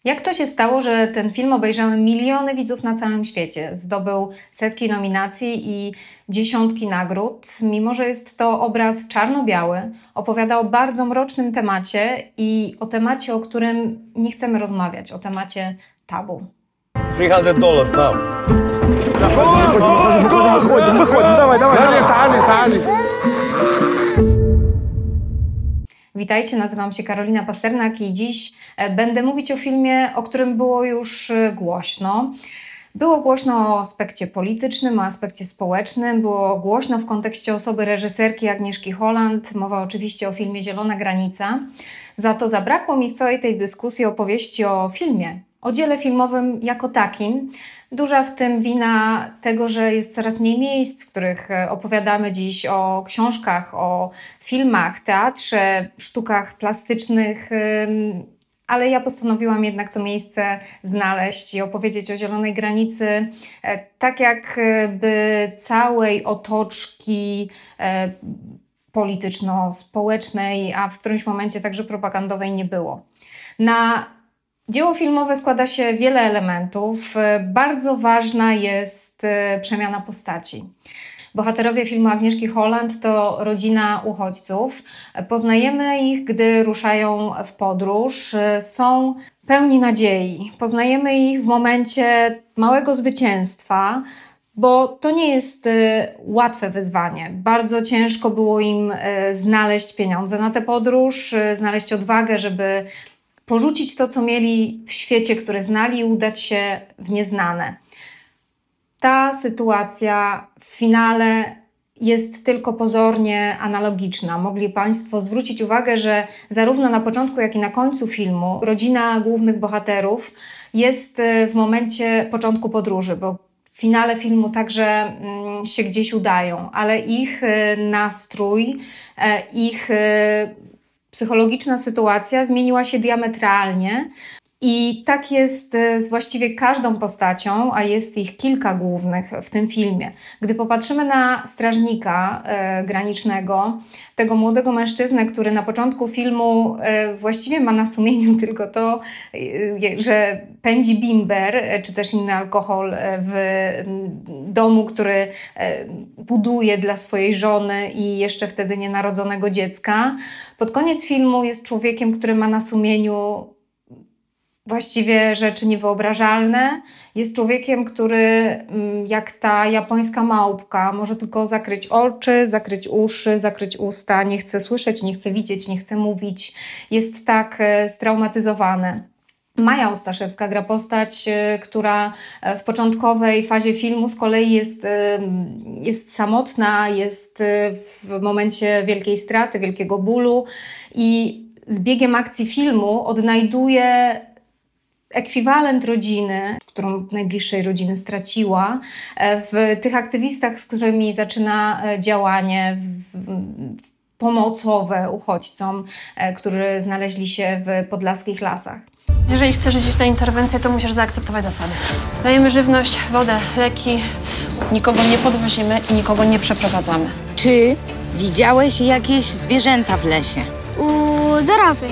Jak to się stało, że ten film obejrzały miliony widzów na całym świecie? Zdobył setki nominacji i dziesiątki nagród. Mimo że jest to obraz czarno-biały, opowiada o bardzo mrocznym temacie i o temacie, o którym nie chcemy rozmawiać, o temacie tabu. $300 now. Выходим, давай. Тали. Witajcie, nazywam się Karolina Pasternak i dziś będę mówić o filmie, o którym było już głośno. Było głośno o aspekcie politycznym, o aspekcie społecznym, było głośno w kontekście osoby reżyserki Agnieszki Holland. Mowa oczywiście o filmie Zielona granica. Za to zabrakło mi w całej tej dyskusji opowieści o filmie, o dziele filmowym jako takim. Duża w tym wina tego, że jest coraz mniej miejsc, w których opowiadamy dziś o książkach, o filmach, teatrze, sztukach plastycznych, ale ja postanowiłam jednak to miejsce znaleźć i opowiedzieć o Zielonej granicy, tak jakby całej otoczki polityczno-społecznej, a w którymś momencie także propagandowej nie było. Na dzieło filmowe składa się wiele elementów. Bardzo ważna jest przemiana postaci. Bohaterowie filmu Agnieszki Holland to rodzina uchodźców. Poznajemy ich, gdy ruszają w podróż. Są pełni nadziei. Poznajemy ich w momencie małego zwycięstwa, bo to nie jest łatwe wyzwanie. Bardzo ciężko było im znaleźć pieniądze na tę podróż, znaleźć odwagę, żeby porzucić to, co mieli w świecie, który znali, i udać się w nieznane. Ta sytuacja w finale jest tylko pozornie analogiczna. Mogli Państwo zwrócić uwagę, że zarówno na początku, jak i na końcu filmu rodzina głównych bohaterów jest w momencie początku podróży, bo w finale filmu także się gdzieś udają, ale ich nastrój, ich psychologiczna sytuacja zmieniła się diametralnie. I tak jest z właściwie każdą postacią, a jest ich kilka głównych w tym filmie. Gdy popatrzymy na strażnika granicznego, tego młodego mężczyznę, który na początku filmu właściwie ma na sumieniu tylko to, że pędzi bimber, czy też inny alkohol w domu, który buduje dla swojej żony i jeszcze wtedy nienarodzonego dziecka. Pod koniec filmu jest człowiekiem, który ma na sumieniu właściwie rzeczy niewyobrażalne. Jest człowiekiem, który jak ta japońska małpka może tylko zakryć oczy, zakryć uszy, zakryć usta, nie chce słyszeć, nie chce widzieć, nie chce mówić. Jest tak straumatyzowany. Maja Ostaszewska gra postać, która w początkowej fazie filmu z kolei jest samotna, jest w momencie wielkiej straty, wielkiego bólu i z biegiem akcji filmu odnajduje ekwiwalent rodziny, którą najbliższej rodziny straciła, w tych aktywistach, z którymi zaczyna działanie pomocowe uchodźcom, którzy znaleźli się w podlaskich lasach. Jeżeli chcesz iść na interwencję, to musisz zaakceptować zasady. Dajemy żywność, wodę, leki, nikogo nie podwozimy i nikogo nie przeprowadzamy. Czy widziałeś jakieś zwierzęta w lesie? Zarafy.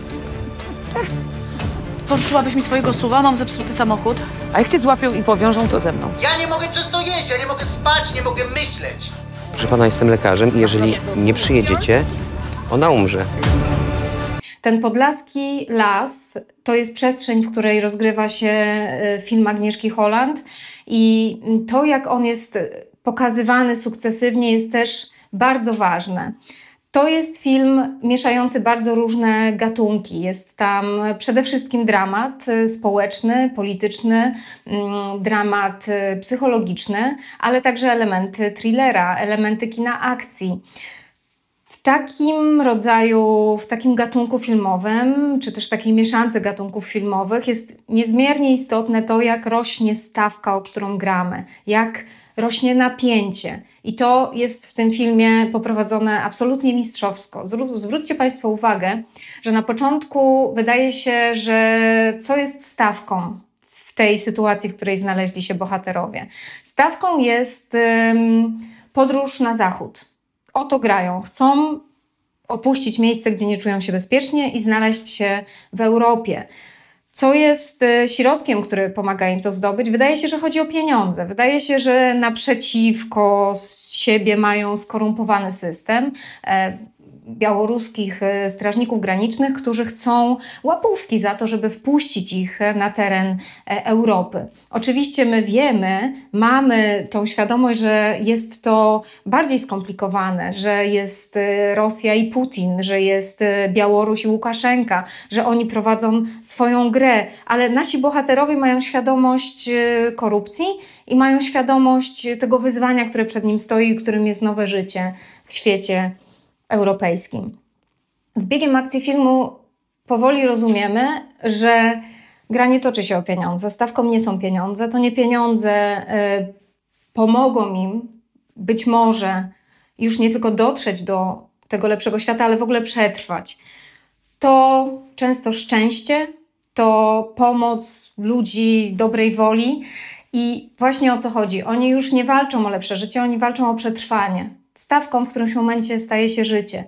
Pożyczyłabyś mi swojego suwa, mam zepsuty samochód. A jak cię złapią i powiążą, to ze mną. Ja nie mogę przez to jeść, ja nie mogę spać, nie mogę myśleć. Proszę pana, jestem lekarzem i jeżeli nie przyjedziecie, ona umrze. Ten podlaski las to jest przestrzeń, w której rozgrywa się film Agnieszki Holland i to, jak on jest pokazywany sukcesywnie, jest też bardzo ważne. To jest film mieszający bardzo różne gatunki. Jest tam przede wszystkim dramat społeczny, polityczny, dramat psychologiczny, ale także elementy thrillera, elementy kina akcji. W takim rodzaju, w takim gatunku filmowym, czy też takiej mieszance gatunków filmowych jest niezmiernie istotne to, jak rośnie stawka, o którą gramy, jak rośnie napięcie. I to jest w tym filmie poprowadzone absolutnie mistrzowsko. Zwróćcie Państwo uwagę, że na początku wydaje się, że co jest stawką w tej sytuacji, w której znaleźli się bohaterowie. Stawką jest podróż na zachód. O to grają. Chcą opuścić miejsce, gdzie nie czują się bezpiecznie i znaleźć się w Europie. Co jest środkiem, który pomaga im to zdobyć? Wydaje się, że chodzi o pieniądze. Wydaje się, że naprzeciwko siebie mają skorumpowany system białoruskich strażników granicznych, którzy chcą łapówki za to, żeby wpuścić ich na teren Europy. Oczywiście my wiemy, mamy tą świadomość, że jest to bardziej skomplikowane, że jest Rosja i Putin, że jest Białoruś i Łukaszenka, że oni prowadzą swoją grę, ale nasi bohaterowie mają świadomość korupcji i mają świadomość tego wyzwania, które przed nim stoi, którym jest nowe życie w świecie europejskim. Z biegiem akcji filmu powoli rozumiemy, że gra nie toczy się o pieniądze. Stawką nie są pieniądze. To nie pieniądze pomogą im być może już nie tylko dotrzeć do tego lepszego świata, ale w ogóle przetrwać. To często szczęście, to pomoc ludzi dobrej woli i właśnie o co chodzi. Oni już nie walczą o lepsze życie, oni walczą o przetrwanie. Stawką w którymś momencie staje się życie.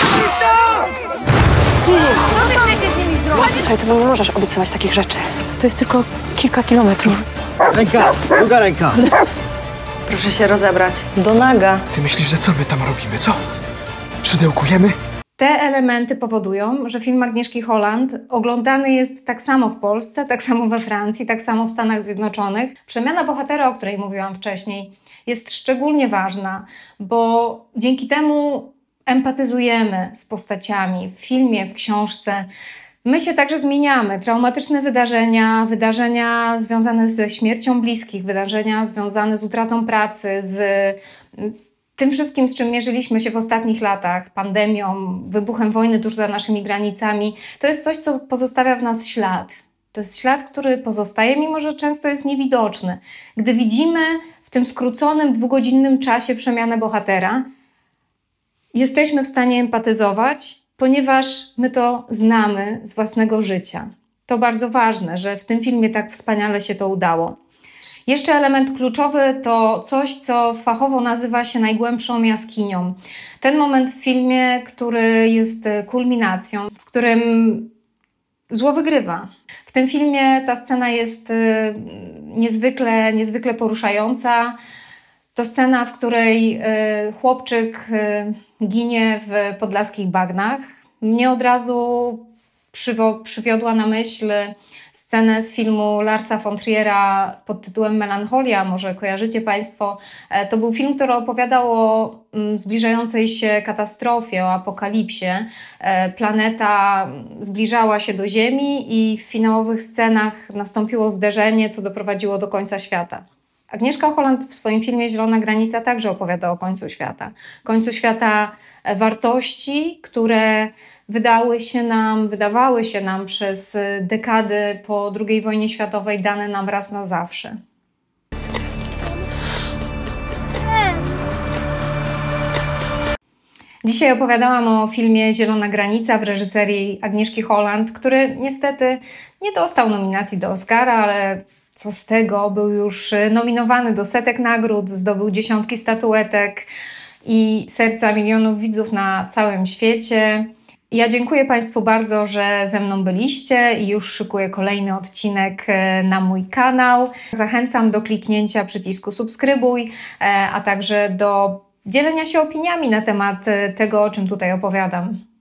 Słuchaj, ty nie możesz obiecywać takich rzeczy. To jest tylko kilka kilometrów. Ręka, druga ręka. Proszę się rozebrać. Do naga. Ty myślisz, że co my tam robimy, co? Szydełkujemy? Te elementy powodują, że film Agnieszki Holland oglądany jest tak samo w Polsce, tak samo we Francji, tak samo w Stanach Zjednoczonych. Przemiana bohatera, o której mówiłam wcześniej, jest szczególnie ważna, bo dzięki temu empatyzujemy z postaciami w filmie, w książce. My się także zmieniamy. Traumatyczne wydarzenia związane ze śmiercią bliskich, wydarzenia związane z utratą pracy, z tym wszystkim, z czym mierzyliśmy się w ostatnich latach, pandemią, wybuchem wojny tuż za naszymi granicami, to jest coś, co pozostawia w nas ślad. To jest ślad, który pozostaje, mimo że często jest niewidoczny. Gdy widzimy w tym skróconym, 2-godzinnym czasie przemianę bohatera, jesteśmy w stanie empatyzować, ponieważ my to znamy z własnego życia. To bardzo ważne, że w tym filmie tak wspaniale się to udało. Jeszcze element kluczowy to coś, co fachowo nazywa się najgłębszą jaskinią. Ten moment w filmie, który jest kulminacją, w którym zło wygrywa. W tym filmie ta scena jest niezwykle poruszająca. To scena, w której chłopczyk ginie w podlaskich bagnach. Mnie od razu przywiodła na myśl scenę z filmu Larsa von Triera pod tytułem Melancholia, może kojarzycie Państwo. To był film, który opowiadał o zbliżającej się katastrofie, o apokalipsie. Planeta zbliżała się do Ziemi i w finałowych scenach nastąpiło zderzenie, co doprowadziło do końca świata. Agnieszka Holland w swoim filmie Zielona granica także opowiada o końcu świata. Końcu świata wartości, które wydawały się nam przez dekady po II wojnie światowej dane nam raz na zawsze. Dzisiaj opowiadałam o filmie Zielona granica w reżyserii Agnieszki Holland, który niestety nie dostał nominacji do Oscara, ale co z tego, był już nominowany do setek nagród, zdobył dziesiątki statuetek i serca milionów widzów na całym świecie. Ja dziękuję Państwu bardzo, że ze mną byliście i już szykuję kolejny odcinek na mój kanał. Zachęcam do kliknięcia przycisku subskrybuj, a także do dzielenia się opiniami na temat tego, o czym tutaj opowiadam.